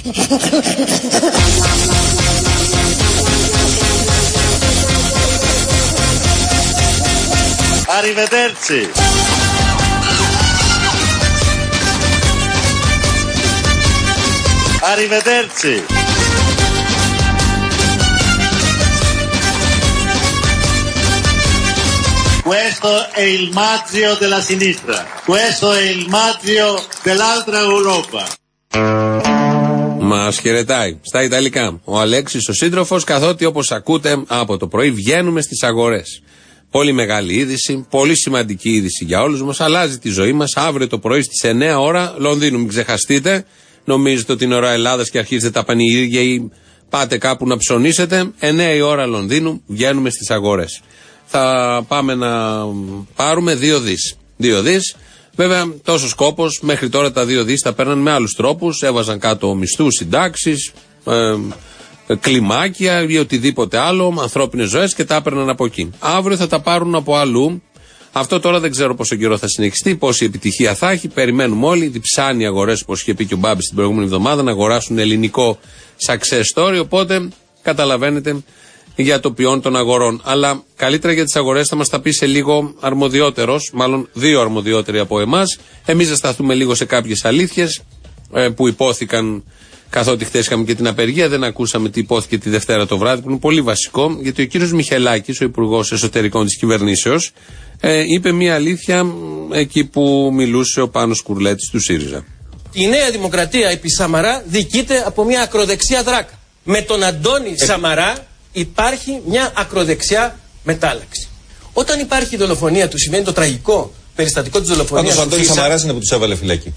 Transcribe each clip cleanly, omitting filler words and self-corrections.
Arrivederci. Arrivederci. Questo è il mazio della sinistra. Questo è il mazio dell'altra Europa. Μας χαιρετάει στα Ιταλικά ο Αλέξης ο σύντροφος, καθότι όπως ακούτε από το πρωί βγαίνουμε στις αγορές. Πολύ μεγάλη είδηση, πολύ σημαντική είδηση για όλους μας, αλλάζει τη ζωή μας. Αύριο το πρωί στις 9 ώρα Λονδίνου, μην ξεχαστείτε. Νομίζετε ότι είναι ώρα Ελλάδας και αρχίζετε τα πανηγύρια ή πάτε κάπου να ψωνίσετε. 9 η ώρα Λονδίνου, βγαίνουμε στις αγορές. Θα πάμε να πάρουμε 2 δις. 2 δις. Βέβαια, τόσο κόπος, μέχρι τώρα τα 2 δις τα παίρναν με άλλους τρόπους. Έβαζαν κάτω μισθούς, συντάξεις, κλιμάκια ή οτιδήποτε άλλο, ανθρώπινες ζωές και τα έπαιρναν από εκεί. Αύριο θα τα πάρουν από αλλού. Αυτό τώρα δεν ξέρω πόσο καιρό θα συνεχιστεί, πόση επιτυχία θα έχει. Περιμένουμε όλοι. Διψάνει οι αγορές, όπως είχε πει και ο Μπάμπης την προηγούμενη εβδομάδα, να αγοράσουν ελληνικό success story. Οπότε καταλαβαίνετε για το ποιόν των αγορών. Αλλά καλύτερα για τις αγορές θα μας τα πει σε λίγο αρμοδιότερος, μάλλον 2 αρμοδιότεροι από εμάς. Εμείς θα σταθούμε λίγο σε κάποιες αλήθειες που υπόθηκαν. Καθότι χθες είχαμε και την απεργία, δεν ακούσαμε τι υπόθηκε τη Δευτέρα το βράδυ, που είναι πολύ βασικό, γιατί ο κύριος Μιχελάκης, ο Υπουργός Εσωτερικών της Κυβερνήσεως, είπε μια αλήθεια εκεί που μιλούσε ο Πάνος Κουρλέτης του ΣΥΡΙΖΑ. Η Νέα Δημοκρατία επί Σαμαρά δικείται από μια ακροδεξιά δράκα. Με τον Αντώνη Σαμαρά υπάρχει μια ακροδεξιά μετάλλαξη. Όταν υπάρχει η δολοφονία του, σημαίνει το τραγικό περιστατικό της δολοφονίας. Πάντως ο Αντώνης Σαμαράς είναι που τους έβαλε φυλάκι.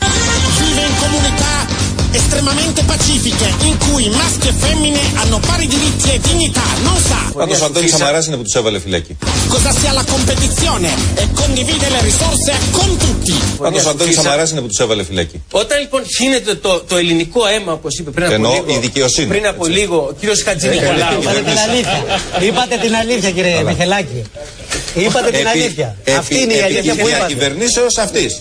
Estremamente pacifiche in cui maschi e femmine hanno pari diritti e dignità, non sa. Πάντως ο Αντώνης Σαμαράς είναι που τους έβαλε φυλάκι. Cosa sia la competizione e condivide le risorse con tutti. Πάντως ο Αντώνης Σαμαράς είναι που τους έβαλε φυλάκι. Όταν λοιπόν χύνεται το ελληνικό αίμα, όπως είπε πριν από λίγο, η δικαιοσύνη. Πριν από λίγο ο κύριος Χατζηνικολάου. Είπατε την αλήθεια κύριε Μιχελάκη. Είπατε την αλήθεια. Αυτή είναι η αλήθεια που είπατε. Κυβερνήσεως αυτής.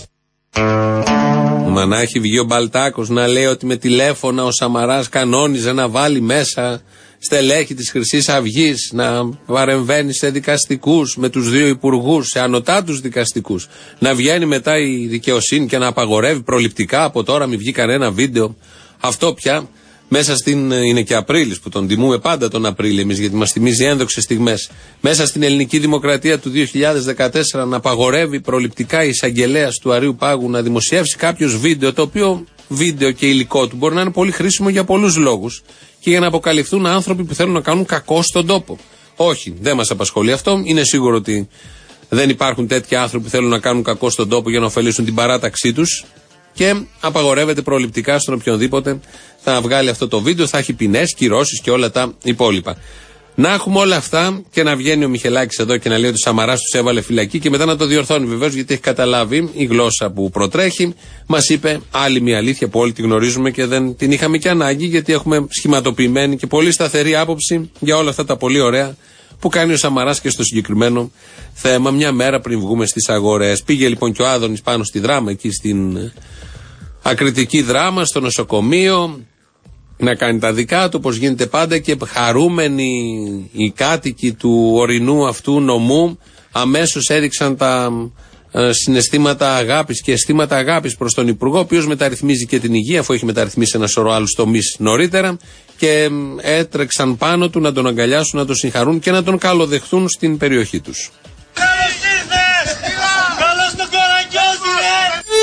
Μα να έχει βγει ο Μπαλτάκος να λέει ότι με τηλέφωνα ο Σαμαράς κανόνιζε να βάλει μέσα στελέχη της Χρυσής Αυγής, να παρεμβαίνει σε δικαστικούς με τους 2 υπουργούς, σε ανωτάτους δικαστικούς, να βγαίνει μετά η δικαιοσύνη και να απαγορεύει προληπτικά από τώρα, μην βγει κανένα βίντεο. Αυτό πια μέσα στην. Είναι και Απρίλης που τον τιμούμε πάντα τον Απρίλιο εμείς, γιατί μας θυμίζει ένδοξες στιγμές. Μέσα στην ελληνική δημοκρατία του 2014 να απαγορεύει προληπτικά η εισαγγελέας του Αρείου Πάγου να δημοσιεύσει κάποιος βίντεο, το οποίο βίντεο και υλικό του μπορεί να είναι πολύ χρήσιμο για πολλούς λόγους και για να αποκαλυφθούν άνθρωποι που θέλουν να κάνουν κακό στον τόπο. Όχι, δεν μας απασχολεί αυτό. Είναι σίγουρο ότι δεν υπάρχουν τέτοιοι άνθρωποι που θέλουν να κάνουν κακό στον τόπο για να ωφελήσουν την παράταξή τους. Και απαγορεύεται προληπτικά στον οποιονδήποτε θα βγάλει αυτό το βίντεο, θα έχει ποινές, κυρώσεις και όλα τα υπόλοιπα. Να έχουμε όλα αυτά και να βγαίνει ο Μιχελάκης εδώ και να λέει ότι ο Σαμαράς τους έβαλε φυλακή και μετά να το διορθώνει βεβαίως, γιατί έχει καταλάβει η γλώσσα που προτρέχει. Μας είπε άλλη μια αλήθεια που όλοι τη γνωρίζουμε και δεν την είχαμε και ανάγκη, γιατί έχουμε σχηματοποιημένη και πολύ σταθερή άποψη για όλα αυτά τα πολύ ωραία που κάνει ο Σαμαράς και στο συγκεκριμένο θέμα, μια μέρα πριν βγούμε στις αγορές. Πήγε λοιπόν και ο Άδωνης πάνω στη Δράμα, εκεί στην Ακριτική Δράμα, στο νοσοκομείο, να κάνει τα δικά του όπως γίνεται πάντα, και χαρούμενοι οι κάτοικοι του ορεινού αυτού νομού αμέσως έδειξαν τα συναισθήματα αγάπης και αισθήματα αγάπης προς τον Υπουργό, ο οποίος μεταρρυθμίζει και την υγεία, αφού έχει μεταρρυθμίσει ένα σωρό άλλους τομείς νωρίτερα, και έτρεξαν πάνω του να τον αγκαλιάσουν, να τον συγχαρούν και να τον καλοδεχθούν στην περιοχή τους. Καλώς ήρθες! Καλώς τον Κορακιώτη, ρε!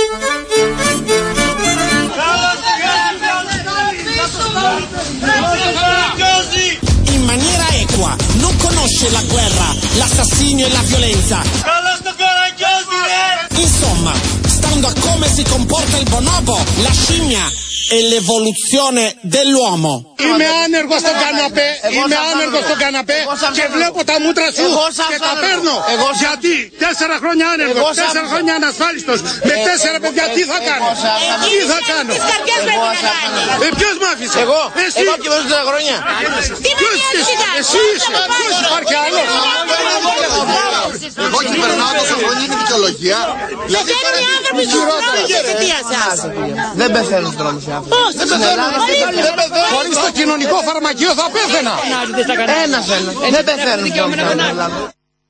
In maniera equa, non conosce la guerra, l'assassinio e la violenza. Καλώς τον Κορακιώτη, ρε! Insomma, stando a come si comporta il bonobo, la scimmia e l'evoluzione dell'uomo. Είμαι άνεργος στον καναπέ, και βλέπω τα μούτρα σου και τα παίρνω. Γιατί 4 χρόνια άνεργος, 4 χρόνια ανασφάλιστος, με 4 παιδιά τι θα κάνω? Τι θα κάνω? Ποιος μ' άφησε? Εγώ και 4 χρόνια. Εσύ είσαι, ποιος υπάρχει άλλος? Εγώ κυβερνάω τόσο χρόνια, είναι δικαιολογία. Δηλαδή τώρα είναι χειρότερα. Δεν πεθαίνουν στους δρόμους οι άνθρωποι. κοινωνικό φαρμακείο θα πέθαινα. Δεν πεθαίνουν.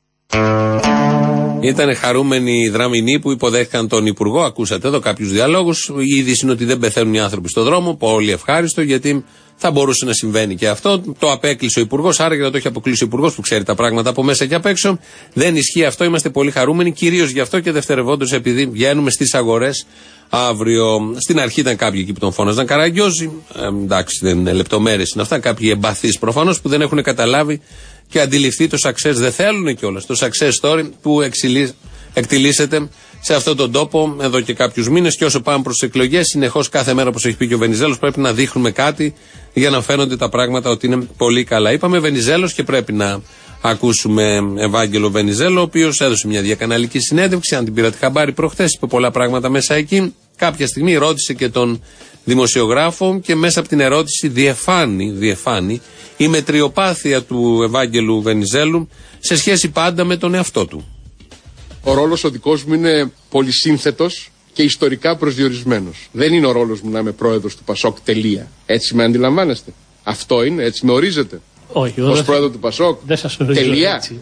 Ήταν χαρούμενοι οι Δραμηνοί που υποδέχτηκαν τον Υπουργό. Ακούσατε εδώ κάποιους διαλόγους. Η είδηση είναι ότι δεν πεθαίνουν οι άνθρωποι στον δρόμο. Πολύ ευχάριστο, γιατί θα μπορούσε να συμβαίνει και αυτό. Το απέκλεισε ο Υπουργός, άρα και να το έχει αποκλείσει ο Υπουργός που ξέρει τα πράγματα από μέσα και απ' έξω. Δεν ισχύει αυτό. Είμαστε πολύ χαρούμενοι, κυρίως γι' αυτό και δευτερευόντως επειδή βγαίνουμε στις αγορές αύριο. Στην αρχή ήταν κάποιοι εκεί που τον φώναζαν Καραγκιόζη. Εντάξει, δεν είναι λεπτομέρειες είναι αυτά. Κάποιοι εμπαθείς προφανώς που δεν έχουν καταλάβει και αντιληφθεί το success. Δεν θέλουν κιόλας το success story που εκτιλήσεται σε αυτόν τον τόπο εδώ και κάποιους μήνες. Και όσο πάμε προς τις εκλογές, συνεχώς κάθε μέρα, όπως έχει πει και ο Βενιζέλος, πρέπει να δείχνουμε κάτι για να φαίνονται τα πράγματα ότι είναι πολύ καλά. Είπαμε Βενιζέλος και πρέπει να ακούσουμε Ευάγγελο Βενιζέλο, ο οποίος έδωσε μια διακαναλική συνέντευξη. Αν την πήρατε χαμπάρι προχθές, είπε πολλά πράγματα μέσα εκεί. Κάποια στιγμή ρώτησε και τον δημοσιογράφο και μέσα από την ερώτηση διεφάνει η μετριοπάθεια του Ευάγγελου Βενιζέλου σε σχέση πάντα με τον εαυτό του. Ο ρόλος ο δικός μου είναι πολυσύνθετος και ιστορικά προσδιορισμένος. Δεν είναι ο ρόλος μου να είμαι πρόεδρος του Πασόκ, τελεία. Έτσι με αντιλαμβάνεστε? Αυτό είναι, έτσι με ορίζετε? Όχι, ως πρόεδρο του Πασόκ, δεν σας ορίζω τελεία. Έτσι.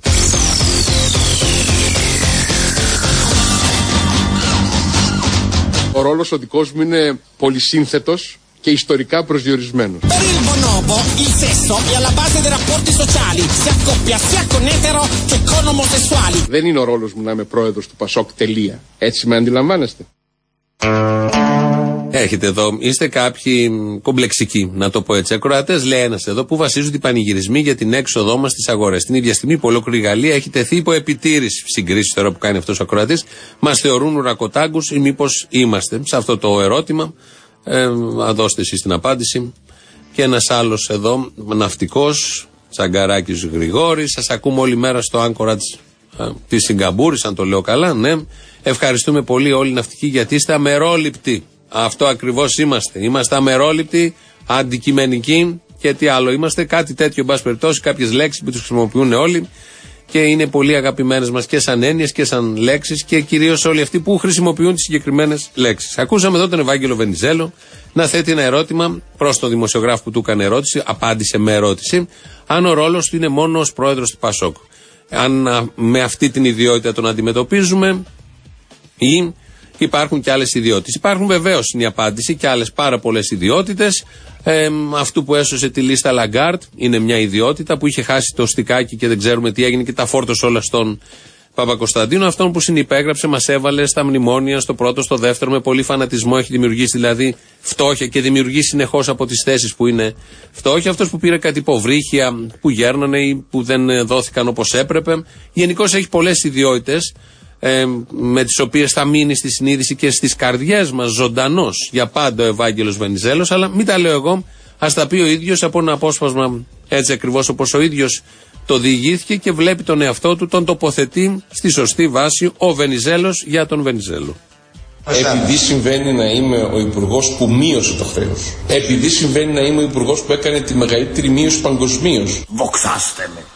Ο ρόλος ο δικός μου είναι πολυσύνθετος και ιστορικά προσδιορισμένος. Δεν είναι ο ρόλος μου να είμαι πρόεδρος του Πασόκ, τελεία. Έτσι με αντιλαμβάνεστε? Έχετε εδώ, είστε κάποιοι κομπλεξικοί, να το πω έτσι. Ακροατές, λέει ένας εδώ, που βασίζονται οι πανηγυρισμοί για την έξοδό μας στις αγορές. Την ίδια στιγμή που ολόκληρη η Γαλλία έχει τεθεί υπό επιτήρηση. Συγκρίσεις τώρα που κάνει αυτός ο ακροατής, μας θεωρούν ουρακοτάγκους ή μήπως είμαστε? Σε αυτό το ερώτημα, δώστε εσείς την απάντηση. Και ένας άλλος εδώ, ναυτικός, Τσαγκαράκης Γρηγόρης, σας ακούμε όλη μέρα στο Anchorage της Σιγκαπούρης, αν το λέω καλά, ναι. Ευχαριστούμε πολύ όλοι οι ναυτικοί γιατί είστε αμερόληπτοι. Αυτό ακριβώς είμαστε. Είμαστε αμερόληπτοι, αντικειμενικοί και τι άλλο είμαστε. Κάτι τέτοιο, εν πάση περιπτώσει, κάποιες λέξεις που τις χρησιμοποιούν όλοι και είναι πολύ αγαπημένες μας και σαν έννοιες και σαν λέξεις και κυρίως όλοι αυτοί που χρησιμοποιούν τις συγκεκριμένες λέξεις. Ακούσαμε εδώ τον Ευάγγελο Βενιζέλο να θέτει ένα ερώτημα προς τον δημοσιογράφο που του έκανε ερώτηση, απάντησε με ερώτηση, αν ο ρόλος του είναι μόνο ως πρόεδρος του Πασόκ. Αν με αυτή την ιδιότητα τον αντιμετωπίζουμε ή υπάρχουν και άλλες ιδιότητες. Υπάρχουν βεβαίως, είναι η απάντηση, και άλλες πάρα πολλές ιδιότητες. Αυτού που έσωσε τη λίστα Λαγκάρτ είναι μια ιδιότητα που είχε χάσει το στικάκι και δεν ξέρουμε τι έγινε και τα φόρτωσε όλα στον Παπακοσταντίνο. Αυτόν που συνυπέγραψε, μας έβαλε στα μνημόνια, στο πρώτο, στο δεύτερο, με πολύ φανατισμό, έχει δημιουργήσει δηλαδή φτώχεια και δημιουργεί συνεχώς από τις θέσεις που είναι φτώχεια. Αυτός που πήρε κάτι υποβρύχια που γέρνανε ή που δεν δόθηκαν όπως έπρεπε. Γενικώς έχει πολλές ιδιότητες. Με τις οποίες θα μείνει στη συνείδηση και στις καρδιές μας ζωντανός για πάντα ο Ευάγγελος Βενιζέλος, αλλά μην τα λέω εγώ, ας τα πει ο ίδιος από ένα απόσπασμα έτσι ακριβώς όπως ο ίδιος το διηγήθηκε και βλέπει τον εαυτό του, τον τοποθετεί στη σωστή βάση ο Βενιζέλος για τον Βενιζέλο. Επειδή συμβαίνει να είμαι ο υπουργός που μείωσε το χρέος, επειδή συμβαίνει να είμαι ο υπουργός που έκανε τη μεγαλύτερη μείωση παγκοσμίως, δοξάστε με.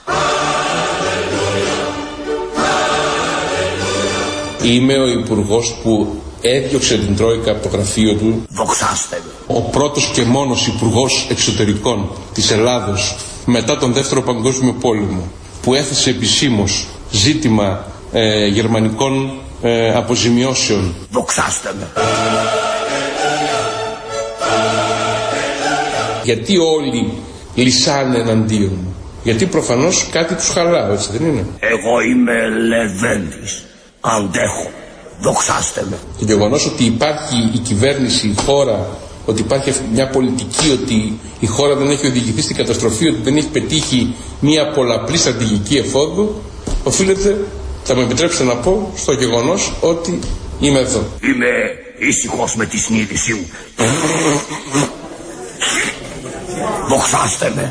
Είμαι ο υπουργός που έδιωξε την Τρόικα από το γραφείο του. Δοξάστε με. Ο πρώτος και μόνος υπουργός εξωτερικών της Ελλάδος μετά τον Δεύτερο Παγκόσμιο Πόλεμο που έθεσε επισήμως ζήτημα γερμανικών αποζημιώσεων. Δοξάστε με. Γιατί όλοι λυσάνε εναντίον μου? Γιατί προφανώς κάτι τους χαλάω, έτσι δεν είναι? Εγώ είμαι Λεβέντης. Αντέχω. Δοξάστε με. Το γεγονός ότι υπάρχει η κυβέρνηση, η χώρα, ότι υπάρχει μια πολιτική, ότι η χώρα δεν έχει οδηγηθεί στην καταστροφή, ότι δεν έχει πετύχει μια πολλαπλή στρατηγική εφόδου, οφείλεται, θα μου επιτρέψετε να πω, στο γεγονός ότι είμαι εδώ. Είμαι ήσυχος με τη συνείδησή μου. Δοξάστε με.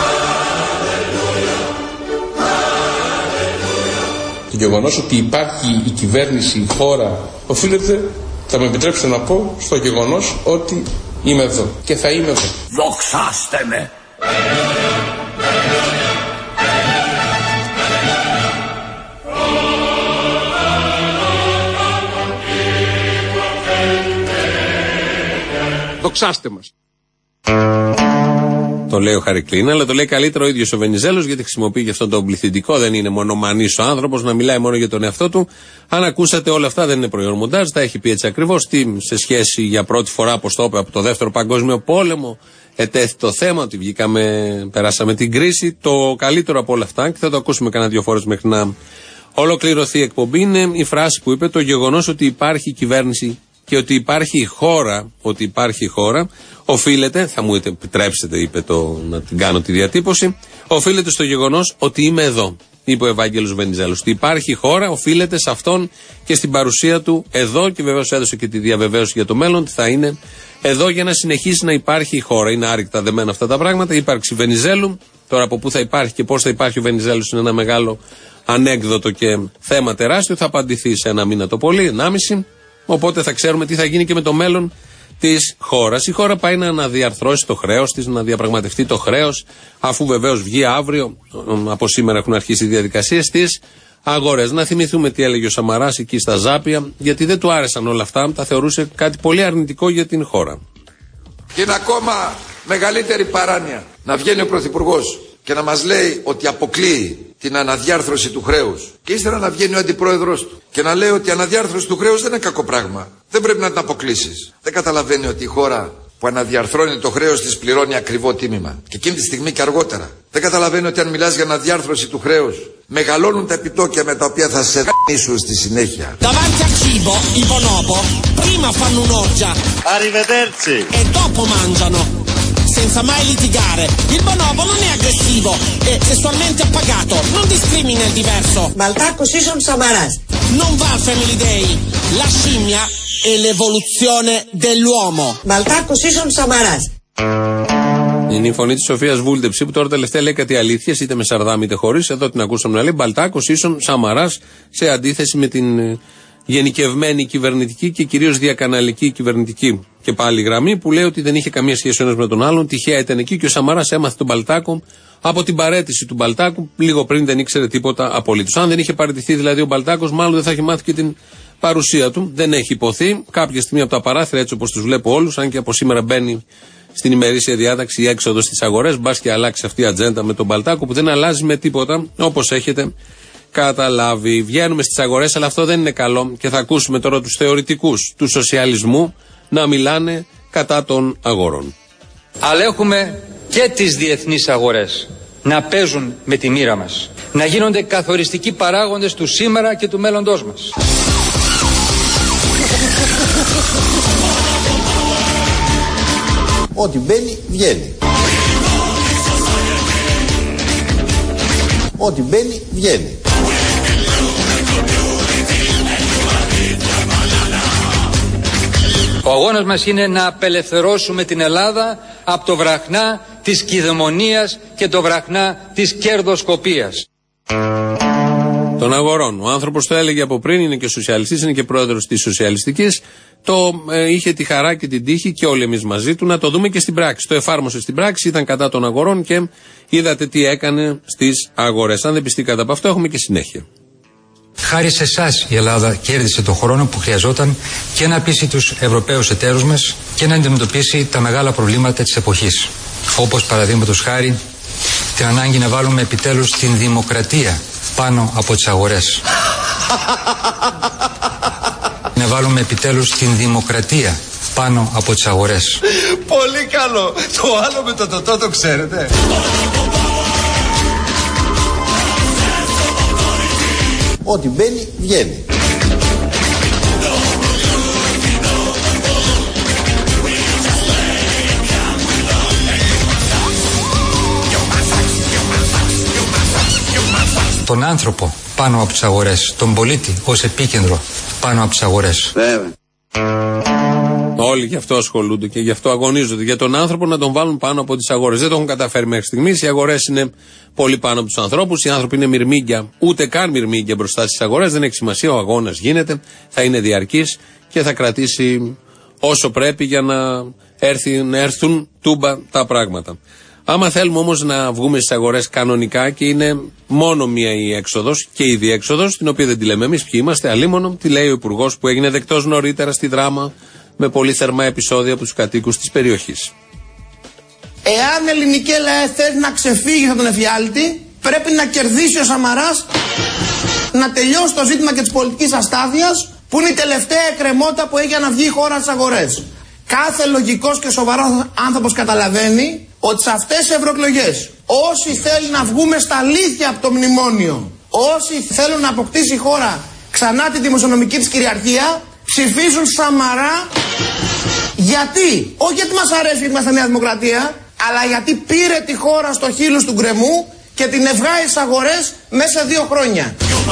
Το γεγονός ότι υπάρχει η κυβέρνηση, η χώρα, οφείλεται, θα μου επιτρέψετε να πω, στο γεγονός ότι είμαι εδώ και θα είμαι εδώ. Δοξάστε με. Δοξάστε μας. Το λέει ο Χαρικλίνα, αλλά το λέει καλύτερα ο ίδιος ο Βενιζέλος, γιατί χρησιμοποιεί και αυτόν τον πληθυντικό. Δεν είναι μονομανής ο άνθρωπος να μιλάει μόνο για τον εαυτό του. Αν ακούσατε, όλα αυτά δεν είναι προϊόν μοντάζ, τα έχει πει έτσι ακριβώς. Σε σχέση για πρώτη φορά, όπως το είπε, από το Δεύτερο Παγκόσμιο Πόλεμο, ετέθη το θέμα ότι περάσαμε την κρίση. Το καλύτερο από όλα αυτά, και θα το ακούσουμε κανένα 2 φορές μέχρι να ολοκληρωθεί η εκπομπή, είναι η φράση που είπε: το γεγονός ότι υπάρχει κυβέρνηση και ότι υπάρχει χώρα, οφείλεται, θα μου επιτρέψετε, είπε να την κάνω τη διατύπωση, οφείλεται στο γεγονός ότι είμαι εδώ, είπε ο Ευάγγελος Βενιζέλος. Ότι υπάρχει χώρα, οφείλεται σε αυτόν και στην παρουσία του εδώ, και βεβαίως έδωσε και τη διαβεβαίωση για το μέλλον ότι θα είναι εδώ για να συνεχίσει να υπάρχει η χώρα. Είναι άρρηκτα δεμένα αυτά τα πράγματα. Η ύπαρξη Βενιζέλου, τώρα από πού θα υπάρχει και πώς θα υπάρχει ο Βενιζέλος, είναι ένα μεγάλο ανέκδοτο και θέμα τεράστιο. Θα απαντηθεί σε 1 μήνα το πολύ, 1,5. Οπότε θα ξέρουμε τι θα γίνει και με το μέλλον της χώρας. Η χώρα πάει να αναδιαρθρώσει το χρέος της, να διαπραγματευτεί το χρέος, αφού βεβαίως βγει αύριο, από σήμερα έχουν αρχίσει οι διαδικασίες στις αγορές. Να θυμηθούμε τι έλεγε ο Σαμαράς εκεί στα Ζάπια, γιατί δεν του άρεσαν όλα αυτά, τα θεωρούσε κάτι πολύ αρνητικό για την χώρα. Και είναι ακόμα μεγαλύτερη παράνοια να βγαίνει ο Πρωθυπουργός και να μας λέει ότι αποκλείει την αναδιάρθρωση του χρέους, και ύστερα να βγαίνει ο αντιπρόεδρος του και να λέει ότι η αναδιάρθρωση του χρέους δεν είναι κακό πράγμα. Δεν πρέπει να την αποκλείσεις. Δεν καταλαβαίνει ότι η χώρα που αναδιαρθρώνει το χρέος της πληρώνει ακριβό τίμημα. Και εκείνη τη στιγμή και αργότερα. Δεν καταλαβαίνει ότι αν μιλάς για αναδιάρθρωση του χρέους, μεγαλώνουν τα επιτόκια με τα οποία θα σε δανείσουν στη συνέχεια. Davanti al cibo, i bonobo prima fanno un'orgia. Arrivederci. E dopo mangiano. Senza mai litigare. Il bonobo non è aggressivo, è sessualmente appagato, non discrimina il diverso. Baltacos ίσον Σαμαράς. Non va al Family Day. La scimmia è l'evoluzione dell'uomo. Baltacos ίσον Σαμαράς. Είναι η φωνή της Σοφίας Βούλτεψη, που τώρα τελευταία λέει κάτι αλήθειες, είτε με Σαρδάμ είτε χωρίς. Εδώ την ακούσαμε να λέει Μπαλτάκος ίσον Σαμαράς, σε αντίθεση με την γενικευμένη κυβερνητική και κυρίως διακαναλική κυβερνητική και πάλι γραμμή, που λέει ότι δεν είχε καμία σχέση ο ένας με τον άλλον. Τυχαία ήταν εκεί και ο Σαμαράς έμαθε τον Μπαλτάκο από την παραίτηση του Μπαλτάκου. Λίγο πριν δεν ήξερε τίποτα απολύτως. Αν δεν είχε παραιτηθεί δηλαδή ο Μπαλτάκος, μάλλον δεν θα είχε μάθει και την παρουσία του. Δεν έχει υποθεί. Κάποια στιγμή από τα παράθυρα, έτσι όπως τους βλέπω όλους, αν και από σήμερα μπαίνει στην ημερήσια διάταξη η έξοδος στις αγορές, μπας και αλλάξει αυτή η ατζέντα με τον Μπαλτάκο, που δεν αλλάζει με τίποτα, όπως έχετε καταλάβει. Βγαίνουμε στις αγορές, αλλά αυτό δεν είναι καλό, και θα ακούσουμε τώρα τους θεωρητικούς του σοσιαλισμού να μιλάνε κατά των αγορών. Αλλά έχουμε και τις διεθνείς αγορές να παίζουν με τη μοίρα μας, να γίνονται καθοριστικοί παράγοντες του σήμερα και του μέλλοντός μας. Ό,τι μπαίνει, βγαίνει. Ό,τι μπαίνει, βγαίνει. Ο αγώνας μας είναι να απελευθερώσουμε την Ελλάδα από το βραχνά της κυδαιμονίας και το βραχνά της κερδοσκοπίας. Των αγορών. Ο άνθρωπος το έλεγε από πριν, είναι και σοσιαλιστής, είναι και πρόεδρος της σοσιαλιστικής. Είχε τη χαρά και την τύχη, και όλοι εμείς μαζί του, να το δούμε και στην πράξη. Το εφάρμοσε στην πράξη, ήταν κατά των αγορών και είδατε τι έκανε στις αγορές. Αν δεν πιστήκατε από αυτό, έχουμε και συνέχεια. Χάρη σε εσάς η Ελλάδα κέρδισε το χρόνο που χρειαζόταν και να πείσει τους Ευρωπαίους εταίρους μας και να αντιμετωπίσει τα μεγάλα προβλήματα της εποχής. Όπως παραδείγματος χάρη την ανάγκη να βάλουμε επιτέλους την δημοκρατία πάνω από τις αγορές. Να βάλουμε επιτέλους την δημοκρατία πάνω από τις αγορές. Πολύ καλό. Το άλλο με το τοτό το ξέρετε. Ό,τι μπαίνει, βγαίνει. Τον άνθρωπο πάνω από τις αγορές, τον πολίτη ως επίκεντρο πάνω από τις αγορές. Όλοι γι' αυτό ασχολούνται και γι' αυτό αγωνίζονται. Για τον άνθρωπο να τον βάλουν πάνω από τις αγορές. Δεν το έχουν καταφέρει μέχρι στιγμής. Οι αγορές είναι πολύ πάνω από τους ανθρώπους. Οι άνθρωποι είναι μυρμήγκια, ούτε καν μυρμήγκια μπροστά στις αγορές. Δεν έχει σημασία. Ο αγώνας γίνεται, θα είναι διαρκής και θα κρατήσει όσο πρέπει για να έρθουν τούμπα τα πράγματα. Άμα θέλουμε όμως να βγούμε στις αγορές κανονικά, και είναι μόνο μία η έξοδος και η διέξοδος, την οποία δεν τη λέμε εμείς ποιοι είμαστε, αλίμονο, τη λέει ο Υπουργός που έγινε δεκτός νωρίτερα στη Δράμα με πολύ θερμά επεισόδια από τους κατοίκους της περιοχής. Εάν ελληνική ΛΑΕ θέλει να ξεφύγει από τον εφιάλτη, πρέπει να κερδίσει ο Σαμαράς, να τελειώσει το ζήτημα και της πολιτικής αστάθειας, που είναι η τελευταία εκκρεμότητα που έχει αναβγεί η χώρα στις αγορές. Κάθε λογικός και σοβαρός άνθρωπος καταλαβαίνει ότι σε αυτές τις ευρωεκλογές, όσοι θέλουν να βγούμε στα αλήθεια από το μνημόνιο, όσοι θέλουν να αποκτήσει η χώρα ξανά τη δημοσιονομική της κυριαρχία, ψηφίζουν Σαμαρά. Γιατί? Όχι γιατί μας αρέσει γιατί είμαστε Νέα Δημοκρατία, αλλά γιατί πήρε τη χώρα στο χείλος του γκρεμού και την ευγάει στις αγορές μέσα σε 2 χρόνια.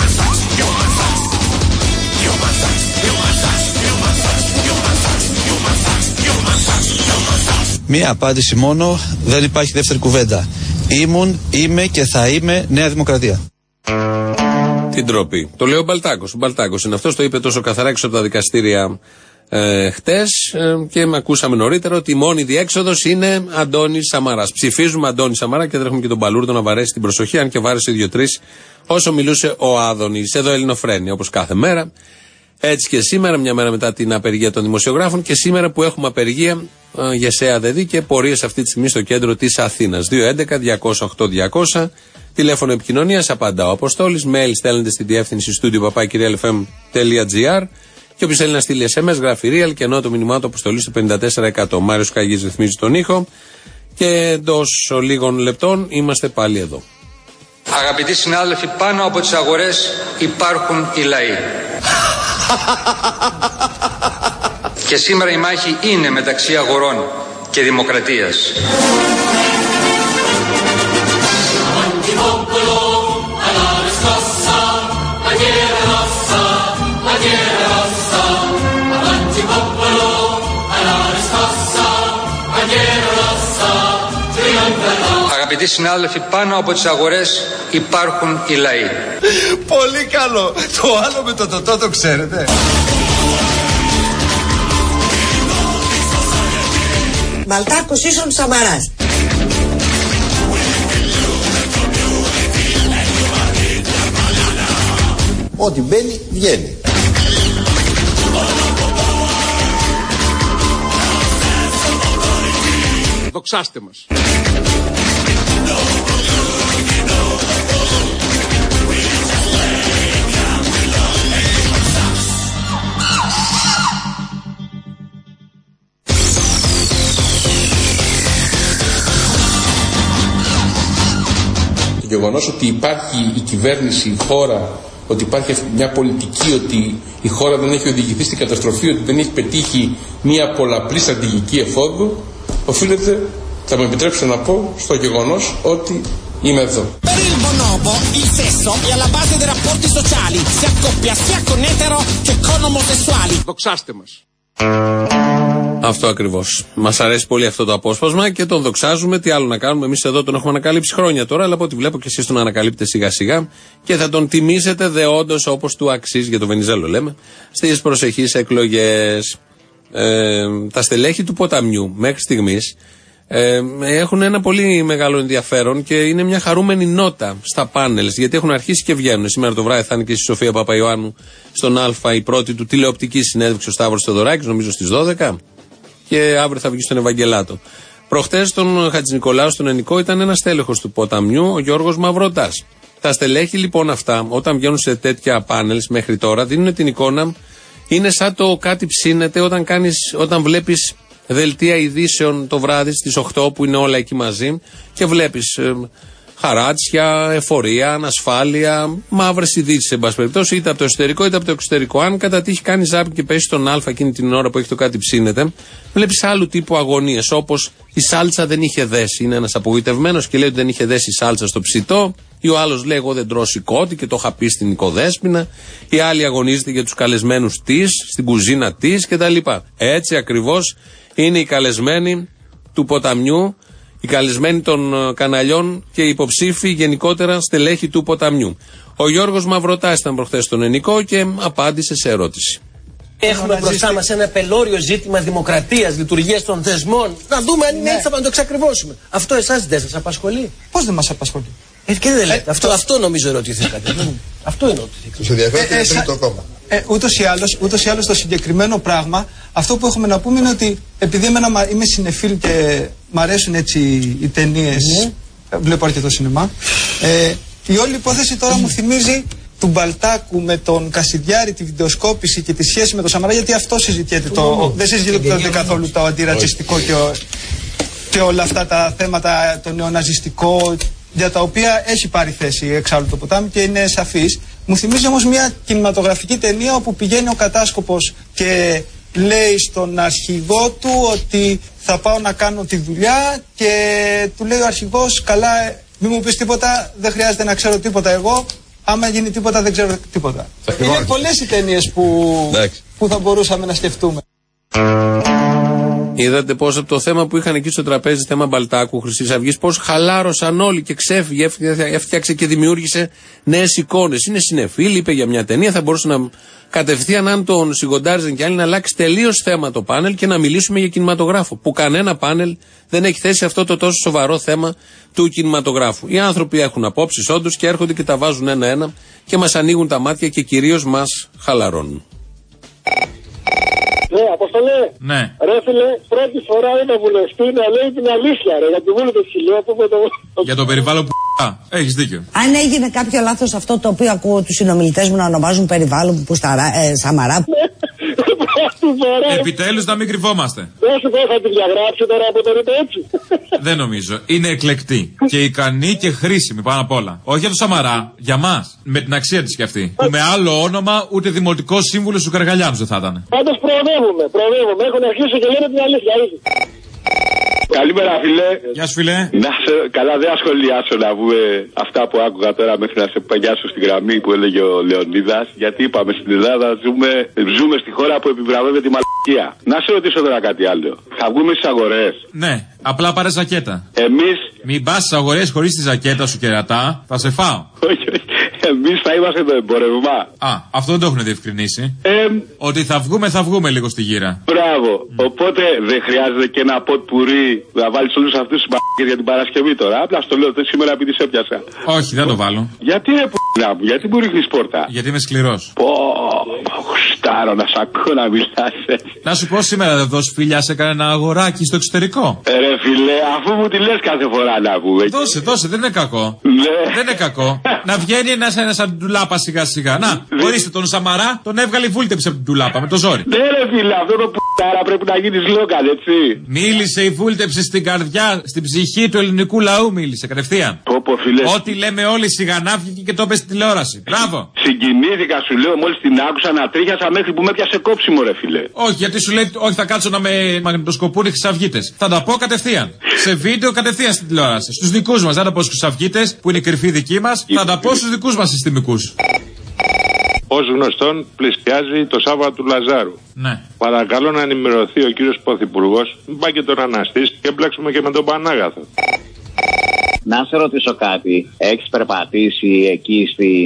Μία απάντηση μόνο, δεν υπάρχει δεύτερη κουβέντα. Ήμουν, είμαι και θα είμαι Νέα Δημοκρατία. Την τροπή. Το λέει ο Μπαλτάκος. Ο Μπαλτάκος είναι αυτός, το είπε τόσο καθαρά έξω από τα δικαστήρια χτες και με ακούσαμε νωρίτερα ότι η μόνη διέξοδος είναι Αντώνης Σαμαράς. Ψηφίζουμε Αντώνη Σαμαρά και δεν έχουμε και τον Παλούρδο να βαρέσει την προσοχή, αν και βάρεσε 2-3 όσο μιλούσε ο Άδωνης. Εδώ Ελληνοφρένη, όπως κάθε μέρα. Έτσι και σήμερα, μια μέρα μετά την απεργία των δημοσιογράφων, και σήμερα που έχουμε απεργία ΓΕΣΕΑ ΔΕΔΗ και πορείες αυτή τη στιγμή στο κέντρο της Αθήνας. 211-208-200, τηλέφωνο επικοινωνίας, απαντά ο Αποστόλης, mail στέλνετε στη διεύθυνση studio@realfm.gr και όποιος θέλει να στείλει SMS γράφει real και ενώ το μηνυμά του Αποστολή στο 54%. Μάριος Καγής ρυθμίζει τον ήχο και εντός λίγων λεπτών είμαστε πάλι εδώ. Αγαπητοί συνάδελφοι, πάνω από τις αγορές υπάρχουν οι λαοί. Και σήμερα η μάχη είναι μεταξύ αγορών και δημοκρατίας. Αγαπητοί συνάδελφοι, πάνω από τις αγορές υπάρχουν οι λαοί. Πολύ καλό. Το άλλο με το τοτό το ξέρετε. Μπαλτάκος ίσον Σαμαράς. Ό,τι μπαίνει, βγαίνει. Δοξάστε μας. Το γεγονός ότι υπάρχει η κυβέρνηση, η χώρα, ότι υπάρχει μια πολιτική, ότι η χώρα δεν έχει οδηγηθεί στην καταστροφή, ότι δεν έχει πετύχει μια πολλαπλή στρατηγική εφόδου, οφείλεται, θα μου επιτρέψετε να πω, στο γεγονός ότι είμαι εδώ. Per il bonobo, il sesso è alla base dei rapporti sociali, si accoppia sia con etero che con omosessuali. Δοξάστε μας. Αυτό ακριβώς. Μας αρέσει πολύ αυτό το απόσπασμα και τον δοξάζουμε. Τι άλλο να κάνουμε. Εμείς εδώ τον έχουμε ανακαλύψει χρόνια τώρα, αλλά από ό,τι βλέπω και εσείς τον ανακαλύπτετε σιγά σιγά και θα τον τιμήσετε δεόντως όπως του αξίζει, για το Βενιζέλο λέμε, στις προσεχείς εκλογές. Τα στελέχη του ποταμιού μέχρι στιγμής έχουν ένα πολύ μεγάλο ενδιαφέρον και είναι μια χαρούμενη νότα στα πάνελς, γιατί έχουν αρχίσει και βγαίνουν. Σήμερα το βράδυ θα είναι και στη Σοφία Παπαϊωάννου στον Α η πρώτη του τηλεοπτική συνέντευξη, ο Σταύρος Θεοδωράκης, νομίζω στις 12, και αύριο θα βγει στον Ευαγγελάτο. Προχτές τον Χατζηνικολάου στον Ενικό ήταν ένας τέλεχος του ποταμιού, ο Γιώργος Μαυροτάς. Τα στελέχη λοιπόν αυτά, όταν βγαίνουν σε τέτοια πάνελς μέχρι τώρα, δίνουν την εικόνα, είναι σαν το κάτι ψήνεται όταν βλέπεις δελτία ειδήσεων το βράδυ στις 8 που είναι όλα εκεί μαζί και βλέπεις χαράτσια, εφορία, ανασφάλεια, μαύρες ειδήσεις εν πάση περιπτώσει, είτε από το εσωτερικό είτε από το εξωτερικό. Αν κατά τύχη κάνει ζάπ και πέσει στον Α εκείνη την ώρα που έχει το κάτι ψήνεται, βλέπεις άλλου τύπου αγωνίες, όπως η σάλτσα δεν είχε δέσει. Είναι ένας απογοητευμένος και λέει ότι δεν είχε δέσει η σάλτσα στο ψητό, ή ο άλλος λέει: εγώ δεν τρώω σηκώτη και το είχα πει στην Νικοδέσποινα. Η άλλη αγωνίζεται για τους καλεσμένους της, στην κουζίνα της κτλ. Έτσι ακριβώς είναι οι καλεσμένοι του ποταμιού, οι καλεσμένοι των καναλιών και οι υποψήφοι γενικότερα στελέχη του ποταμιού. Ο Γιώργος Μαυροτάς ήταν προχθές στον Ενικό και απάντησε σε ερώτηση. Έχουμε μπροστά μας ένα πελώριο ζήτημα δημοκρατίας, λειτουργίας των θεσμών. Να δούμε αν είναι έτσι, θα το εξακριβώσουμε. Αυτό εσάς δεν σας απασχολεί? Πώς δεν μας απασχολεί? Και δεν λέτε. Αυτό νομίζω ερωτηθήκατε. Αυτό είναι ερωτηθήκατε. Τους ενδιαφέρει το τρίτο κόμμα. Ούτως ή άλλως το συγκεκριμένο πράγμα, αυτό που έχουμε να πούμε είναι ότι επειδή είμαι συνεφίλ και μ' αρέσουν έτσι οι ταινίες, βλέπω αρκετό σινεμά, η όλη υπόθεση τώρα μου θυμίζει του Μπαλτάκου με τον Κασιδιάρη, τη βιντεοσκόπηση και τη σχέση με τον Σαμαρά, γιατί αυτό συζητιέται. Δεν συζητιέται καθόλου το αντιρατσιστικό και όλα αυτά τα θέματα, το νεοναζιστικό, για τα οποία έχει πάρει θέση εξάλλου το ποτάμι και είναι σαφής. Μου θυμίζει όμως μια κινηματογραφική ταινία όπου πηγαίνει ο κατάσκοπος και λέει στον αρχηγό του ότι θα πάω να κάνω τη δουλειά και του λέει ο αρχηγός, καλά, μην μου πεις τίποτα, δεν χρειάζεται να ξέρω τίποτα εγώ, άμα γίνει τίποτα δεν ξέρω τίποτα. Είναι πολλές οι ταινίες που θα μπορούσαμε να σκεφτούμε. Είδατε πώς από το θέμα που είχαν εκεί στο τραπέζι, θέμα Μπαλτάκου, Χρυσής Αυγής, πώς χαλάρωσαν όλοι και ξέφυγε, έφτιαξε και δημιούργησε νέες εικόνες. Είναι συνεφίλ, είπε για μια ταινία, θα μπορούσε να κατευθείαν, αν τον σιγοντάριζαν κι άλλοι, να αλλάξει τελείως θέμα το πάνελ και να μιλήσουμε για κινηματογράφο. Που κανένα πάνελ δεν έχει θέσει αυτό το τόσο σοβαρό θέμα του κινηματογράφου. Οι άνθρωποι έχουν απόψεις όντως και έρχονται και τα βάζουν ένα-ένα και μας ανοίγουν τα μάτια και κυρίως μας χαλαρώνουν. Ναι, Αποστολέ. Ναι. Ρε φίλε, πρώτη φορά είναι βουλευτή να λέει την αλήθεια, ρε. Για τη Βούλη του Χιλίου, για το περιβάλλον που. Έχεις δίκιο. Αν έγινε κάποιο λάθος αυτό το οποίο ακούω τους συνομιλητές μου να ονομάζουν περιβάλλον που Σαμαρά. Επιτέλους να μην κρυβόμαστε. Δεν σου πω, θα τη διαγράψει τώρα από το ρήπε έτσι. Δεν νομίζω. Είναι εκλεκτή και ικανή και χρήσιμη πάνω απ' όλα. Όχι για το Σαμαρά, για μας. Με την αξία της κι αυτή. Που με άλλο όνομα ούτε δημοτικό σύμβουλο του Καργαλιάνου δεν θα ήταν. Πάντως προοδεύουμε. Έχουν αρχίσει και λένε την αλήθεια. Καλημέρα, φιλέ. Γεια σου, φιλέ. Να σε, καλά, δεν ασχολιάσω να πούμε αυτά που άκουγα τώρα μέχρι να σε παγιάσω στη γραμμή που έλεγε ο Λεωνίδας. Γιατί είπαμε στην Ελλάδα ζούμε στη χώρα που επιβραβεύεται η μαλακία. Να σε ρωτήσω τώρα κάτι άλλο. Θα βγούμε στις αγορές. Ναι, απλά πάρε ζακέτα. Εμείς. Μην πας στις αγορές χωρίς τη ζακέτα σου, κερατά. Θα σε φάω. Όχι, όχι. Εμείς θα είμαστε το εμπορευμά. Αυτό δεν το έχουν διευκρινίσει. Ότι θα βγούμε λίγο στη γύρα. Μπράβο. Οπότε δεν χρειάζεται και ένα ποτ πουρί να βάλεις όλους αυτούς τους μπακές για την Παρασκευή τώρα. Απλά στο λέω σήμερα επειδή σε έπιασα. Όχι, δεν το βάλω. Γιατί ρε π***να μου, γιατί μου ρίχνεις πόρτα. Γιατί είμαι σκληρός. Γουστάρω να σ' ακούω να μιλάς έτσι. Να σου πω σήμερα δεν δώσει φιλιά σε κανένα αγοράκι στο εξωτερικό. Ρε φιλέ, αφού μου τη λες κάθε φορά να πούμε. Δώσε, δεν είναι κακό. Ναι. Δεν είναι κακό. Να βγαίνει ένα σαν ντουλάπα σιγά σιγά. Να, ορίστε τον Σαμαρά, τον έβγαλε η βούλτεψη από την ντουλάπα με το ζόρι. Ναι, ρε φίλε, αυτό το p***άρα πρέπει να γίνει λόγκαν, έτσι. Μίλησε η βούλτεψη στην καρδιά, στην ψυχή του ελληνικού λαού, μίλησε κατευθείαν. Ό,τι λέμε όλοι σιγανά βγήκε και το είπε στην τηλεόραση. Μπράβο. Συγκινήθηκα, σου λέω, μόλις την άκουσα να τρίχιασα μέχρι που με πιάσε κόψιμο, ρε φίλε. Όχι, γιατί σου λέει, όχι, θα κάτσω να με μαγνητοσκοπούνε χρυσαυγίτες. Θα τα πω κατευθείαν. Σε βίντεο κατευθείαν στην τηλεόραση. Στους δικούς μας, δεν θα τα πω στους χρυσαυγίτες που είναι κρυφοί δικοί μας, θα τα πω στους δικούς μας συστημικούς. Ως γνωστόν, πλησιάζει το Σάββατο του Λαζάρου. Ναι. Παρακαλώ να ενημερωθεί ο κύριος Πρωθυπουργός, μην πάει και τον αναστήσει και μπλέξουμε και με τον Πανάγαθο. Να σε ρωτήσω κάτι. Έχεις περπατήσει εκεί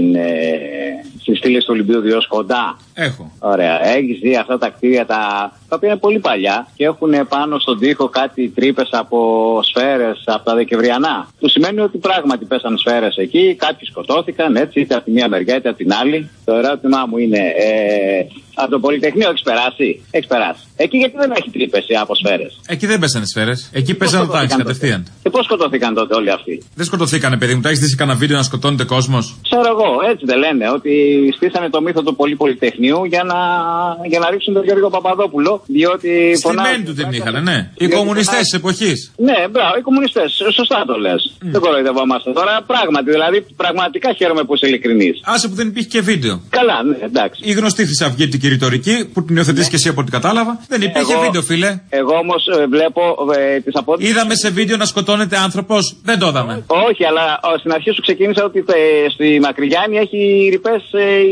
στη στήλη του Ολυμπίου Διός κοντά? Έχω. Ωραία. Έχεις δει αυτά τα κτίρια τα οποία είναι πολύ παλιά και έχουν πάνω στον τοίχο κάτι τρύπες από σφαίρες από τα Δεκεμβριανά. Που σημαίνει ότι πράγματι πέσαν σφαίρες εκεί, κάποιοι σκοτώθηκαν έτσι, είτε από τη μία μεριά είτε από την άλλη. Το ερώτημά μου είναι, από το Πολυτεχνείο έχεις περάσει? Εκεί γιατί δεν έχει τρύπες από σφαίρες? Εκεί δεν πέσανε σφαίρες. Εκεί πέσανε τα τάξη κατευθείαν. Και πώς σκοτώθηκαν τότε όλοι αυτοί? Δεν σκοτωθήκανε, παιδί μου. Τα έχεις δει σε κανένα βίντεο να σκοτώνεται κόσμος? Ξέρω εγώ, έτσι δεν λένε. Ότι στήσανε το μύθο του Πολυτεχνείου για να ρίξουν τον Γιώργο Παπαδόπουλο. Διότι στη μένη του την είχαν, ναι. Οι κομμουνιστές της εποχής. Ναι, μπράβο, οι κομμουνιστές. Σωστά το λες. Δεν κοροϊδευόμαστε τώρα. Πράγματι, δηλαδή, πραγματικά χαίρομαι που είσαι ειλικρινής. Άσε που δεν υπήρχε και βίντεο. Καλά, ναι, εντάξει. Η γνωστή χρυσαυγίτικη ρητορική που την υιοθετείς και εσύ από ό,τι κατάλαβα. Δεν υπήρχε βίντεο, φίλε. Εγώ όμως βλέπω τις απόδειξεις. Είδαμε σε βίντεο να σκοτώνεται άνθρωπος. Δεν το είδαμε. Όχι, αλλά στην αρχή σου ξεκίνησα ότι στη Μακρυγιάννη έχει ρηπές,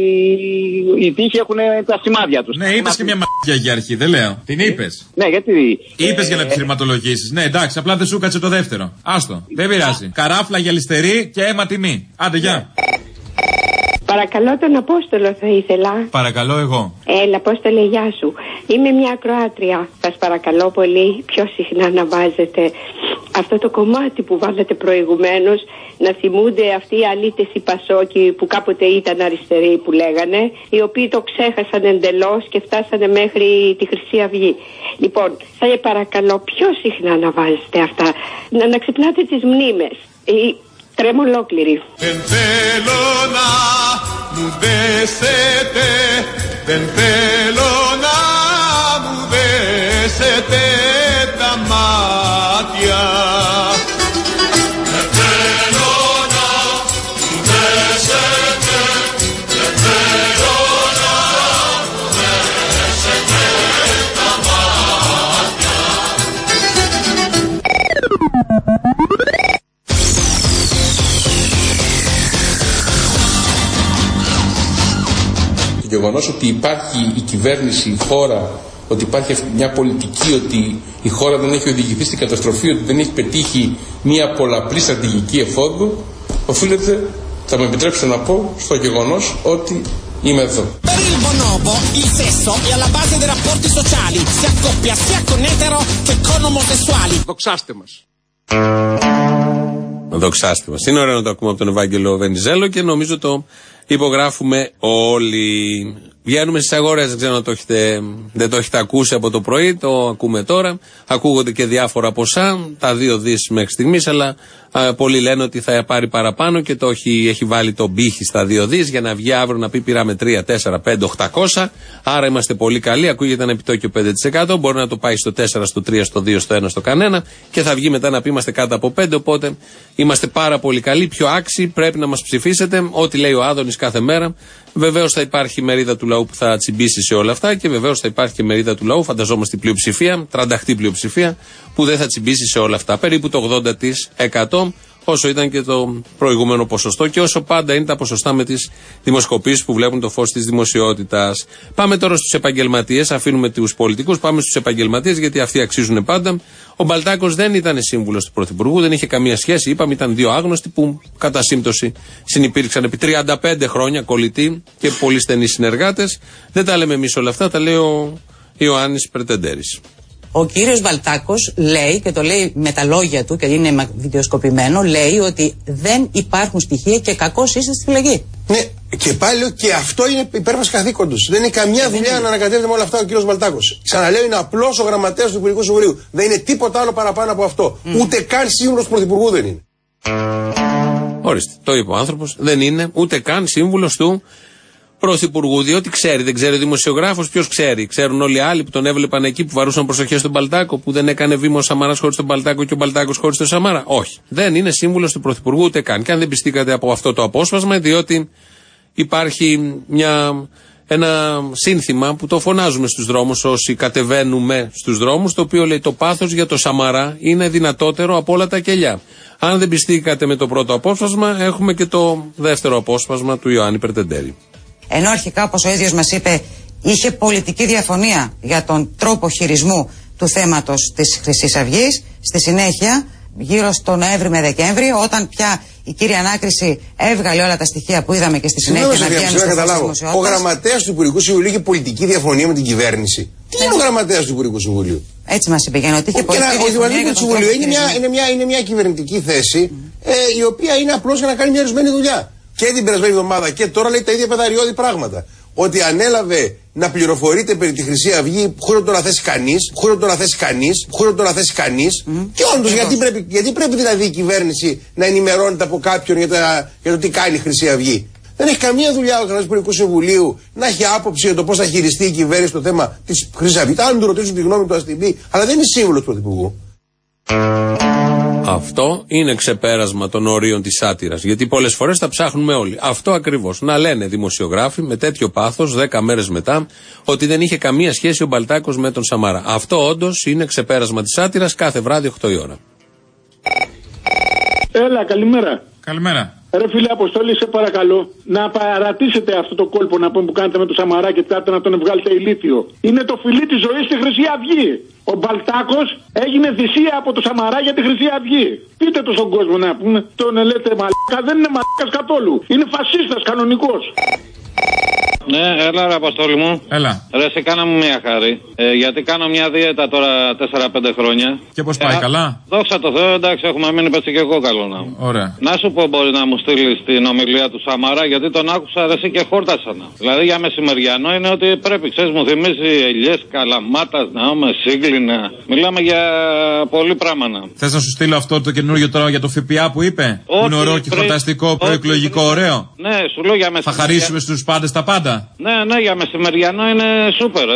οι τείχοι έχουν τα σημάδια τους. Ναι, είπες και μια μαγιά για αρχή, δεν λέω. Την είπες. Ναι, γιατί. Είπες για να επιχειρηματολογήσεις. Ναι, εντάξει, απλά δεν σου κάτσε το δεύτερο. Άστο, δεν πειράζει. Καράφλα γυαλιστερή και αίμα τιμή. Άντε, γεια. Παρακαλώ τον Απόστολο θα ήθελα. Παρακαλώ εγώ. Έλα, Απόστολε, γεια σου. Είμαι μια ακροάτρια. Σας παρακαλώ πολύ πιο συχνά να βάζετε αυτό το κομμάτι που βάλατε προηγουμένως, να θυμούνται αυτοί οι αλήτες οι Πασόκοι που κάποτε ήταν αριστεροί που λέγανε, οι οποίοι το ξέχασαν εντελώς και φτάσανε μέχρι τη Χρυσή Αυγή. Λοιπόν, θα παρακαλώ πιο συχνά να βάζετε αυτά, να ξυπνάτε τις μνήμες. Τρέμω ολόκληρη. Δεν θέλω να μου δέσετε, δεν θέλω να μου δέσετε τα μάτια. Δεν θέλω να μου δέσετε, δεν θέλω να μου δέσετε τα μάτια. Το γεγονός ότι υπάρχει η κυβέρνηση, η χώρα, ότι υπάρχει μια πολιτική, ότι η χώρα δεν έχει οδηγηθεί στην καταστροφή, ότι δεν έχει πετύχει μια πολλαπλή στρατηγική εφόδου, οφείλεται, θα μου επιτρέψετε να πω, στο γεγονός ότι είμαι εδώ. Δοξάστε μας. Δοξάστε μας. Είναι ωραίο να το ακούμε από τον Ευάγγελο Βενιζέλο και νομίζω το υπογράφουμε όλοι. Βγαίνουμε στις αγορές, δεν ξέρω αν δεν το έχετε ακούσει από το πρωί, το ακούμε τώρα. Ακούγονται και διάφορα ποσά, τα 2 δις μέχρι στιγμής, αλλά πολλοί λένε ότι θα πάρει παραπάνω και το έχει βάλει τον πύχη στα 2 δις για να βγει αύριο να πει πήραμε 3, 4, 5, 800. Άρα είμαστε πολύ καλοί. Ακούγεται ένα επιτόκιο 5%. Μπορεί να το πάει στο 4, στο 3, στο 2, στο 1, στο κανένα και θα βγει μετά να πει είμαστε κάτω από 5. Οπότε είμαστε πάρα πολύ καλοί. Πιο άξιοι, πρέπει να μας ψηφίσετε. Ό,τι λέει ο Άδωνης κάθε μέρα. Βεβαίως θα υπάρχει μερίδα του λαού που θα τσιμπήσει σε όλα αυτά και βεβαίως θα υπάρχει και μερίδα του λαού, φανταζόμαστε η πλειοψηφία, τρανταχτή πλειοψηφία, που δεν θα τσιμπήσει σε όλα αυτά. Περίπου το 80%, όσο ήταν και το προηγούμενο ποσοστό και όσο πάντα είναι τα ποσοστά με τις δημοσκοπήσεις που βλέπουν το φως της δημοσιότητας. Πάμε τώρα στους επαγγελματίες, αφήνουμε τους πολιτικούς, πάμε στους επαγγελματίες γιατί αυτοί αξίζουν πάντα. Ο Μπαλτάκος δεν ήταν σύμβουλος του Πρωθυπουργού, δεν είχε καμία σχέση. Είπαμε, ήταν 2 άγνωστοι που κατά σύμπτωση συνυπήρξαν επί 35 χρόνια κολλητοί και πολύ στενοί συνεργάτες. Δεν τα λέμε εμείς όλα αυτά, τα λέει ο Ιωάννης Πρετεντέρης. Ο κύριος Μπαλτάκος λέει, και το λέει με τα λόγια του και είναι βιντεοσκοπημένο, λέει ότι δεν υπάρχουν στοιχεία και κακώς είστε στη φυλακή. Ναι, και πάλι λέω και αυτό είναι υπέρβαση καθήκοντος. Δεν είναι καμιά δουλειά να ανακατεύεται με όλα αυτά ο κύριος Μπαλτάκος. Ξαναλέω, είναι απλώς ο γραμματέας του Υπουργικού Συμβουλίου. Δεν είναι τίποτα άλλο παραπάνω από αυτό. Ούτε καν σύμβουλος του Πρωθυπουργού δεν είναι. Ορίστε, το είπε ο άνθρωπος. Δεν είναι ούτε καν σύμβουλος του Πρωθυπουργού, διότι ξέρει, δεν ξέρει ο δημοσιογράφος, ποιος ξέρει. Ξέρουν όλοι οι άλλοι που τον έβλεπαν εκεί, που βαρούσαν προσοχές στον Μπαλτάκο, που δεν έκανε βήμα ο Σαμαράς χωρίς τον Μπαλτάκο και ο Μπαλτάκος χωρίς τον Σαμαρά. Όχι. Δεν είναι σύμβουλος του Πρωθυπουργού ούτε καν. Και αν δεν πιστήκατε από αυτό το απόσπασμα, διότι υπάρχει ένα σύνθημα που το φωνάζουμε στους δρόμους όσοι κατεβαίνουμε στους δρόμους, το οποίο λέει το πάθος για το Σαμαρά είναι δυνατότερο από όλα τα κελιά. Αν δεν πιστήκατε με το πρώτο απόσπασμα, έχουμε και το δεύτερο απόσπασμα του Ιωάννη Πρετεντέρη. Ενώ αρχικά, όπως ο ίδιος μας είπε, είχε πολιτική διαφωνία για τον τρόπο χειρισμού του θέματος της Χρυσής Αυγής, στη συνέχεια, γύρω στο Νοέμβρη με Δεκέμβρη, όταν πια η κύρια ανάκριση έβγαλε όλα τα στοιχεία που είδαμε και στη συνέχεια να βγαίνουν στο φως της δημοσιότητας. Ο γραμματέας του Υπουργικού Συμβουλίου είχε πολιτική διαφωνία με την κυβέρνηση. Τι είναι ο γραμματέας του Υπουργικού Συμβουλίου? Έτσι μας είπε, ότι είχε πολιτική διαφωνία με τον τρόπο χειρισμού. Είναι μια κυβερνητική θέση, η οποία είναι απλώς για να κάνει μια ορισμένη δουλειά. Και την περασμένη εβδομάδα και τώρα λέει τα ίδια πεδαριώδη πράγματα. Ότι ανέλαβε να πληροφορείται περί τη Χρυσή Αυγή χωρίς να το αναθέσει κανείς, Και όντως γιατί πρέπει δηλαδή η κυβέρνηση να ενημερώνεται από κάποιον για το τι κάνει η Χρυσή Αυγή? Δεν έχει καμία δουλειά ο Γραμματέας του Υπουργικού Συμβουλίου να έχει άποψη για το πώς θα χειριστεί η κυβέρνηση το θέμα της Χρυσής Αυγής. Αν του ρωτήσουν τη γνώμη του, ας την πει, αλλά δεν είναι σύμβουλος του Πρωθυπουργού. Αυτό είναι ξεπέρασμα των ορίων της σάτυρας. Γιατί πολλές φορές τα ψάχνουμε όλοι. Αυτό ακριβώς. Να λένε δημοσιογράφοι με τέτοιο πάθος, 10 μέρες μετά, ότι δεν είχε καμία σχέση ο Μπαλτάκος με τον Σαμαρά. Αυτό όντως είναι ξεπέρασμα της σάτυρας κάθε βράδυ 8 η ώρα. Έλα, καλημέρα. Καλημέρα. Ρε φίλε Αποστόλη, σε παρακαλώ να παρατήσετε αυτό το κόλπο να πούμε που κάνετε με το Σαμαρά και κάτε να τον βγάλετε ηλίθιο. Είναι το φιλί της ζωής στη Χρυσή Αυγή. Ο Μπαλτάκος έγινε θυσία από το Σαμαρά για τη Χρυσή Αυγή. Πείτε το στον κόσμο να πούμε. Τον λέτε μαλάκα, δεν είναι μαλάκας καθόλου. Είναι φασίστας κανονικός. Ναι, έλα ρε Αποστόλη μου. Έλα. Ρε, σε κάνα μου μια χάρη. Γιατί κάνω μια δίαιτα τώρα 4-5 χρόνια. Και πώς πάει, καλά? Δόξα τω Θεώ, εντάξει, έχουμε μείνει πέσει και εγώ καλό να μου. Ωραία. Να σου πω, μπορεί να μου στείλει την ομιλία του Σαμαρά, γιατί τον άκουσα ρε εσύ και χόρτασα να. Δηλαδή για μεσημεριανό είναι ότι πρέπει, ξέρεις, μου θυμίζει ελιές, καλαμάτας, να είμαι σύγκλινα. Μιλάμε για πολύ πράγμα να. Θες να σου στείλω αυτό το καινούργιο τώρα για το ΦΠΑ που είπε? Είναι ωραίο και χορταστικό, προεκλογικό, ωραίο. Ναι, σου λέω για μεσημεριανό. Θα χαρίσουμε στους πάντες τα πάντα. Ναι, για μεσημεριανό είναι σούπερ,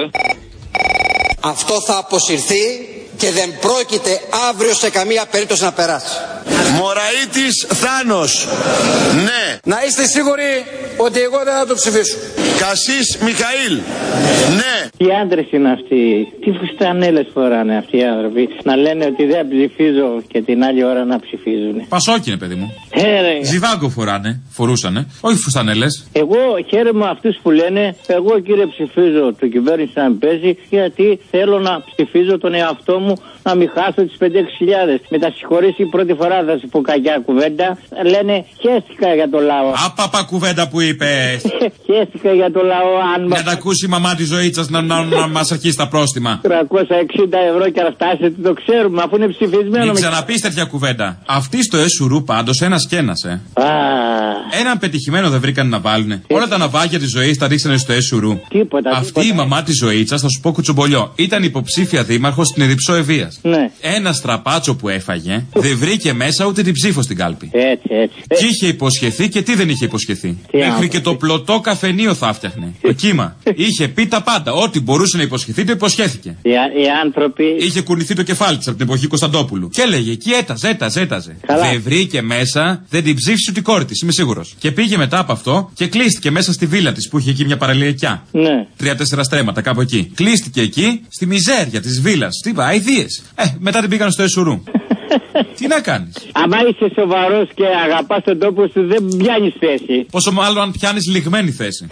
Αυτό θα αποσυρθεί και δεν πρόκειται αύριο σε καμία περίπτωση να περάσει. Μωραΐτης Θάνος. Ναι. Να είστε σίγουροι ότι εγώ δεν θα το ψηφίσω. Κασίς Μιχαήλ. Ναι. Τι άντρες είναι αυτοί? Τι φουστανέλες φοράνε αυτοί οι άνθρωποι? Να λένε ότι δεν ψηφίζω και την άλλη ώρα να ψηφίζουν. Πασόκι είναι, παιδί μου. Ζιβάγκο φορούσανε. Όχι φουστανέλες. Εγώ χαίρομαι αυτούς που λένε εγώ κύριε ψηφίζω το κυβέρνηση να παίζει, γιατί θέλω να ψηφίζω τον εαυτό μου να μην χάσω τις 5-6 χιλιάδες. Με τα συγχωρήσει πρώτη φορά θα σου πω κακιά κουβέντα. Λένε χέστηκα για το λαό. Απαπα κουβέντα που είπες. Χέστηκα για το λαό. Αν να τα ακούσει η μαμά της Ζωήτσας να μας αρχίσει τα πρόστιμα. 360 ευρώ και να φτάσετε, το ξέρουμε αφού είναι ψηφισμένο. Μην ξαναπείς τέτοια κουβέντα. Αυτοί στο Εσουρού πάντως ένας κι ένας, Έναν πετυχημένο δεν βρήκαν να βάλουνε. Όλα τα ναυάγια της ζωής τα ρίξανε στο Εσουρού. Αυτή η μαμά της Ζωήτσας, θα σου πω κουτσομπολιό, ήταν υποψήφια δήμαρχος στην Ερυψό Ευβίας. Ναι. Ένα στραπάτσο που έφαγε δεν βρήκε μέσα ούτε την ψήφο στην κάλπη. Έτσι. Και είχε υποσχεθεί και τι δεν είχε υποσχεθεί. Μέχρι και το πλωτό καφενείο θα φτιάχνε. Το κύμα. Είχε πει τα πάντα. Ό,τι μπορούσε να υποσχεθεί το υποσχέθηκε. Οι άνθρωποι. Είχε κουνηθεί το κεφάλι της από την εποχή Κωνσταντόπουλου. Και έλεγε εκεί έταζε. Δεν βρήκε μέσα, δεν την ψήφισε ούτε η κόρη της, είμαι σίγουρος. Και πήγε μετά από αυτό και κλείστηκε μέσα στη βίλα της που είχε εκεί μια παραλιακιά. Ναι. 3-4 στρέμματα κάπου εκεί. Κλείστηκε εκεί στη μιζέρια της βίλας. Τι είπα, αηδίες. Μετά την πήγαν στο Εσουρού. Τι να κάνεις? Άμα είσαι σοβαρός και αγαπάς τον τόπο σου, δεν πιάνεις θέση. Πόσο μάλλον αν πιάνεις λιγμένη θέση.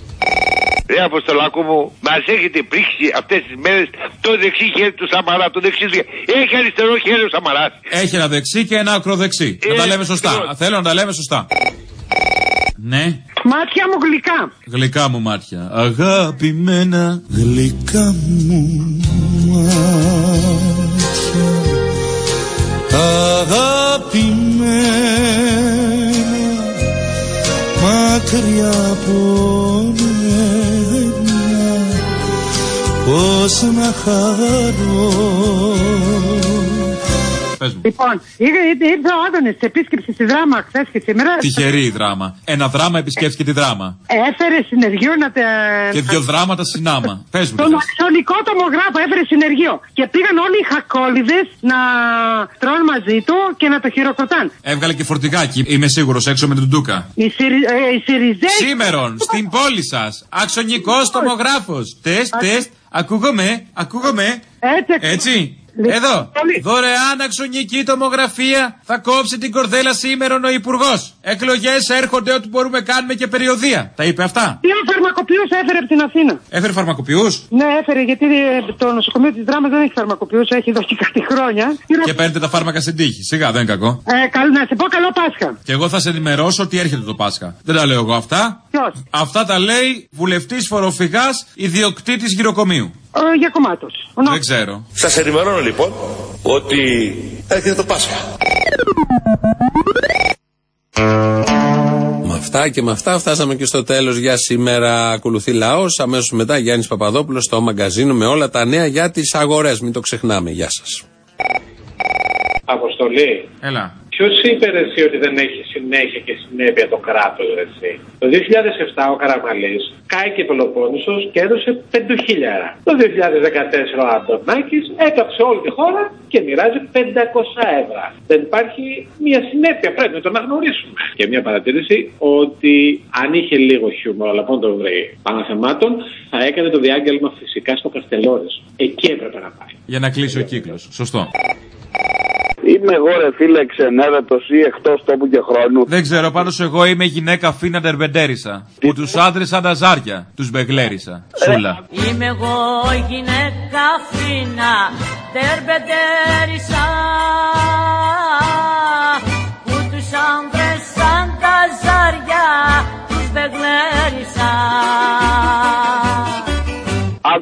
Ρε Αποστολάκο μου, μας έχετε πρίξει αυτές τις μέρες το δεξί χέρι του Σαμαρά, το δεξί του χέρι. Έχει αριστερό χέρι ο Σαμαράς. Έχει ένα δεξί και ένα ακροδεξί. Να τα λέμε σωστά. Θέλω να τα λέμε σωστά. Ναι. Μάτια μου γλυκά. Γλυκά μου μάτια. Αγαπημένα. Γλυκά μου μάτια. Αγαπημένα. Μακριά από μένα. Πώς να χαρώ. Λοιπόν, ήρθε ο Άδωνης σε επίσκεψη στη Δράμα χθες και σήμερα. Τυχερή η Δράμα. Ένα δράμα επισκέφθηκε τη Δράμα. Έφερε συνεργείο να τα. Και 2 δράματα συνάμα. Πες μου. Τον αξονικό τομογράφο έφερε συνεργείο. Και πήγαν όλοι οι χακόλιδες να τρώνε μαζί του και να το χειροκροτάν. Έβγαλε και φορτηγάκι, είμαι σίγουρος, έξω με τον Ντούκα. Οι Σιριζέοι. Σήμερον, στην πόλη σας. Αξονικός τομογράφος. Τεστ. Ακούγομαι. Έτσι. Εδώ, δωρεάν αξονική τομογραφία. Θα κόψει την κορδέλα σήμερα ο Υπουργός. Εκλογές έρχονται, ό,τι μπορούμε κάνουμε και περιοδία. Τα είπε αυτά. Τι φαρμακοποιούς έφερε από την Αθήνα. Έφερε φαρμακοποιούς. Ναι, έφερε, γιατί το νοσοκομείο της Δράμας δεν έχει φαρμακοποιούς, έχει εδώ και κάτι χρόνια. Και παίρνετε τα φάρμακα στην τύχη. Σιγά, δεν είναι κακό. Να σε πω καλό Πάσχα. Και εγώ θα σε ενημερώσω ότι έρχεται το Πάσχα. Δεν τα λέω εγώ αυτά. Ποιος? Αυτά τα λέει βουλευτής φοροφυγάς, ιδιοκτήτης γυροκομείου. Για κομμάτος. Δεν ξέρω. Σας ενημερώνω λοιπόν ότι έρχεται το Πάσχα. Με αυτά φτάσαμε και στο τέλος για σήμερα. Ακολουθεί λαός, αμέσως μετά Γιάννης Παπαδόπουλος στο μαγκαζίνο με όλα τα νέα για τις αγορές. Μην το ξεχνάμε. Γεια σας. Αποστολή. Έλα. Ποιος είπε εσύ ότι δεν έχει συνέχεια και συνέπεια το κράτος, εσύ? Το 2007 ο Καραμαλής κάηκε Πελοπόννησος και έδωσε 5.000. Το 2014 ο Αντωνάκης έκαψε όλη τη χώρα και μοιράζει 500 ευρώ. Δεν υπάρχει μια συνέπεια, πρέπει να το αναγνωρίσουμε. Και μια παρατήρηση ότι αν είχε λίγο χιούμορ, αλλά πόν τον βρει παναθεμάτων, θα έκανε το διάγγελμα φυσικά στο Καστελόρες. Εκεί έπρεπε να πάει. Για να κλείσει ο κύκλος. Σωστό. Είμαι εγώ ρε φίλε ξενέρωτος ή εκτός τόπου και χρόνου. Δεν ξέρω, πάντως εγώ είμαι γυναίκα φίνα τερμπεντέρισα. Που τους άντρες σαν τα ζάρια τους μπεγλέρισα. Σούλα. Είμαι εγώ γυναίκα φίνα τερμπεντέρισα. Που τους άντρες σαν τα ζάρια τους μπεγλέρισα.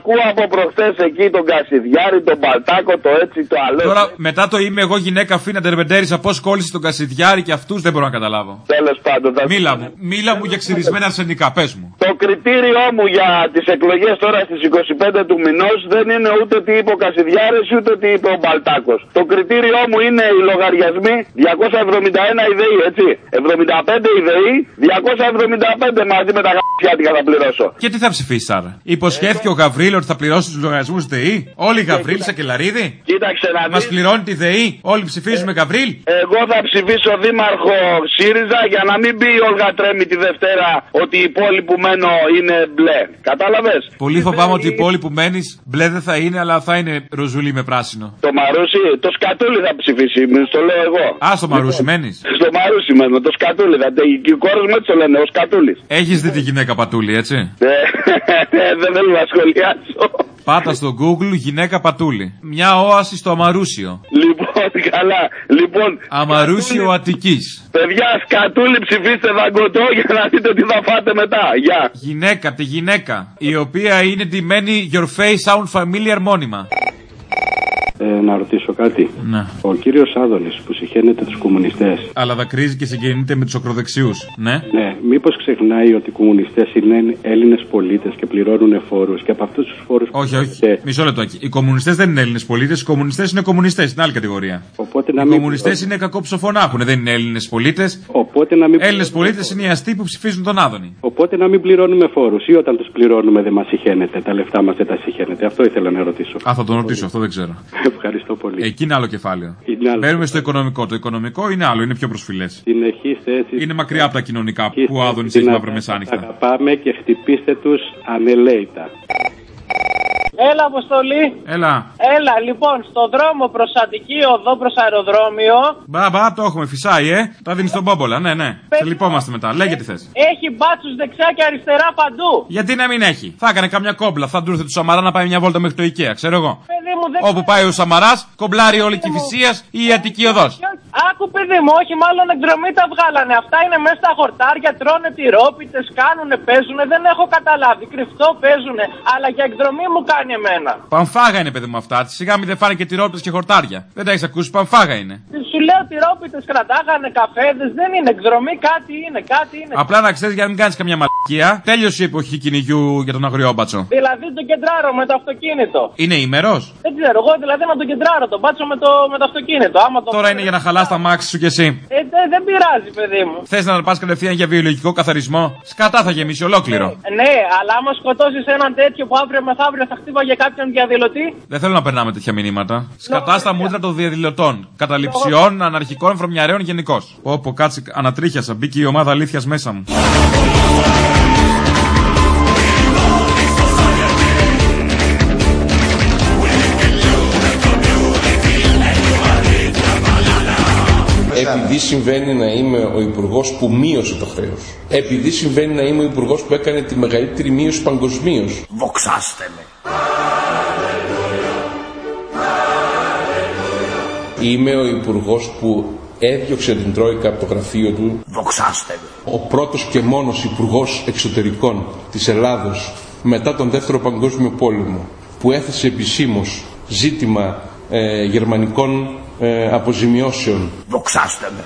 ακούω από προχθές εκεί τον Κασιδιάρη, τον Μπαλτάκο, το έτσι, το άλλο. Τώρα μετά το είμαι εγώ γυναίκα φίνα τερβεντέρισα, πώς κόλλησε τον Κασιδιάρη και αυτούς δεν μπορώ να καταλάβω. Τέλος πάντων. Μίλα μου για ξυρισμένα αρσενικά, πες μου. Το κριτήριό μου για τις εκλογές τώρα στις 25 του μηνός δεν είναι ούτε τι είπε ο Κασιδιάρης ούτε τι είπε ο Μπαλτάκος. Το κριτήριό μου είναι οι λογαριασμοί 271 ιδεοί, έτσι. 75 ιδεοί, 275 μαζί με τα γαμπιάτικα θα πληρώσω. Και τι θα ψηφίσει άρα? Υποσχέθηκε ο Γαβρίλ ότι θα πληρώσει τους λογαριασμούς ΔΕΗ? Όλοι οι Γαβρίλ Σακελαρίδη? Κοίταξε να δεις. Μας πληρώνει τη ΔΕΗ? Όλοι ψηφίζουμε Γαβρίλ? Εγώ θα ψηφίσω δήμαρχο ΣΥΡΙΖΑ για να μην πει η Όλγα Τρέμι τη Δευτέρα ότι η πόλη που μένω είναι μπλε. Κατάλαβες? Πολύ φοβάμαι ότι η πόλη που μένεις μπλε δεν θα είναι, αλλά θα είναι ροζουλί με πράσινο. Το Μαρούσι, το Σκατούλι θα ψηφίσει, το λέω εγώ. Α, στο Μαρούσι μένεις? Στο Μαρούσι μένω, το Σκατούλι. Και οι κόρες μου έτσι το λένε, ο Σκατούλης. Έχεις δει τη γυναίκα Πατούλη, έτσι? Δεν θέλω να σχολιάσω. Πάτα στο Google γυναίκα Πατούλη. Μια όαση στο Αμαρούσιο. Λοιπόν, καλά. Λοιπόν. Αμαρούσιο Αττικής. Παιδιά, Σκατούλη ψηφίστε δαγκωτό για να δείτε τι θα φάτε μετά. Γεια. Γυναίκα, τη γυναίκα. Η οποία είναι ντυμένη Your face sound familiar μόνιμα. Να ρωτήσω κάτι. Ναι. Ο κύριος Άδωνης που συχαίνεται τους κομμουνιστές. Αλλά δακρύζει και συγκινείται με τους ακροδεξιούς. Ναι. Ναι. Μήπως ξεχνάει ότι οι κομμουνιστές είναι Έλληνες πολίτες και πληρώνουν φόρους και από αυτούς τους φόρους. Όχι, όχι. Μισό λεπτό. Οι κομμουνιστές δεν είναι Έλληνες πολίτες. Οι κομμουνιστές είναι κομμουνιστές. Είναι άλλη κατηγορία. Οπότε να οι κομμουνιστές είναι κακό ψοφό να έχουν. Δεν είναι Έλληνες πολίτες. Έλληνες πολίτες είναι οι αστεί που ψηφίζουν τον Άδωνη. Οπότε να μην πληρώνουμε φόρους ή όταν τους πληρώνουμε δεν μας συχαίνεται. Τα λεφτά μας δεν τα συχαίνεται. Αυτό ήθελα να ρωτήσω. Α, θα τον ρωτήσω. Αυτό δεν ξέρω. Ευχαριστώ πολύ. Εκεί είναι άλλο κεφάλαιο. Μπαίνουμε στο οικονομικό. Το οικονομικό είναι άλλο, είναι πιο προσφυλές. Συνεχίστε έτσι. Είναι μακριά από τα κοινωνικά που ο Άδωνης έχει μαύρο μεσάνυχτα. Αγαπάμε και χτυπήστε τους ανελαίητα. Έλα, Αποστολή. Έλα, λοιπόν, στον δρόμο προς Αττική Οδό προς αεροδρόμιο. Μπα, το έχουμε, φυσάει, Τα δίνει στον Πόμπολα, ναι. Σε λυπόμαστε μετά. Λέγε τι θες. Έχει μπάτσους δεξιά και αριστερά παντού. Γιατί να μην έχει? Θα έκανε καμιά κόμπλα. Θα του ήρθε του Σαμαρά να πάει μια βόλτα μέχρι το IKEA, ξέρω εγώ. Παιδί μου, όπου πάει ο Σαμαράς, κομπλάρει όλη η Κηφισίας ή η Αττική Οδός. Άκου, παιδί μου, όχι, μάλλον εκδρομή τα βγάλανε. Αυτά είναι μέσα στα χορτάρια, τρώνε τυρόπιτες, κάνουνε, παίζουνε. Δεν έχω καταλάβει. Κρυφτό παίζουνε. Αλλά για εκδρομή μου κάνει εμένα. Παμφάγα είναι, παιδί μου, αυτά. Σιγά μην δεν φάνε και τυρόπιτες και χορτάρια. Δεν τα έχεις ακούσει, παμφάγα είναι. Σου λέω τυρόπιτες κρατάγανε, καφέδες. Δεν είναι εκδρομή, κάτι είναι. Απλά να ξέρεις για να μην κάνεις καμιά μαλακία. Τέλειωσε η εποχή κυνηγιού για τον αγριόμπατσο. Δηλαδή τον κεντράρω με το αυτοκίνητο. Είναι ημερός. Δεν ξέρω, εγώ δηλαδή να τον κεντράρω, τον μπάτσο με το αυτοκίνητο. Τώρα είναι για να χαλάς τα μάξι σου κι εσύ. Δεν πειράζει, παιδί μου. Θες να πας κατευθείαν για βιολογικό καθαρισμό? Σκατά θα γεμίσει ολόκληρο. Ναι, αλλά άμα σκοτώσεις έναν τέτοιο που αύριο μεθαύριο θα χτύπαγε κάποιον διαδηλωτή. Δεν θέλω να περνάμε τέτοια μηνύματα. Σκατά στα μούτρα των διαδηλωτών. Καταληψιών, αναρχικών, βρωμιαρέων γενικώς. Πω, κάτσε, ανατρίχιασα. Μπήκε η ομάδα αλήθειας μέσα μου. Επειδή συμβαίνει να είμαι ο υπουργός που μείωσε το χρέος. Επειδή συμβαίνει να είμαι ο υπουργός που έκανε τη μεγαλύτερη μείωση παγκοσμίως. Δοξάστε με. Είμαι ο υπουργός που έδιωξε την Τρόικα από το γραφείο του. Δοξάστε με. Ο πρώτος και μόνος υπουργός εξωτερικών της Ελλάδος μετά τον Δεύτερο Παγκόσμιο Πόλεμο που έθεσε επισήμως ζήτημα γερμανικών αποζημιώσεων. Δοξάστε με.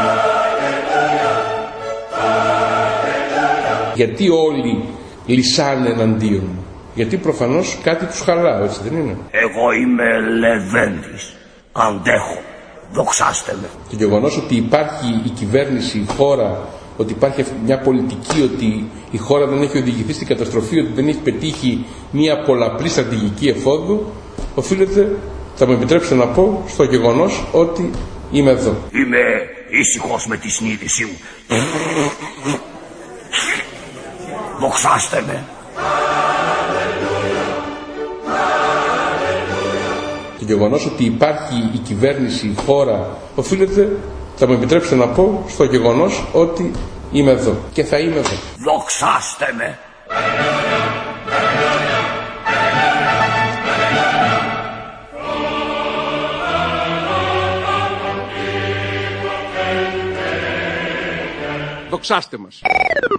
Γιατί όλοι λυσάνε εναντίον μου? Γιατί προφανώς κάτι τους χαλάω, έτσι δεν είναι? Εγώ είμαι Λεβέντης. Αντέχω. Δοξάστε με. Το γεγονός ότι υπάρχει η κυβέρνηση, η χώρα, ότι υπάρχει μια πολιτική, ότι η χώρα δεν έχει οδηγηθεί στην καταστροφή, ότι δεν έχει πετύχει μια πολλαπλή στρατηγική εφόδου, οφείλεται, θα με επιτρέψετε να πω, στο γεγονός ότι είμαι εδώ. Είμαι ήσυχος με τη συνείδησή μου. Δοξάστε με. Το γεγονός ότι υπάρχει η κυβέρνηση, η χώρα, οφείλεται, θα με επιτρέψετε να πω, στο γεγονός ότι είμαι εδώ και θα είμαι εδώ. Δοξάστε με. Δοξάστε μας.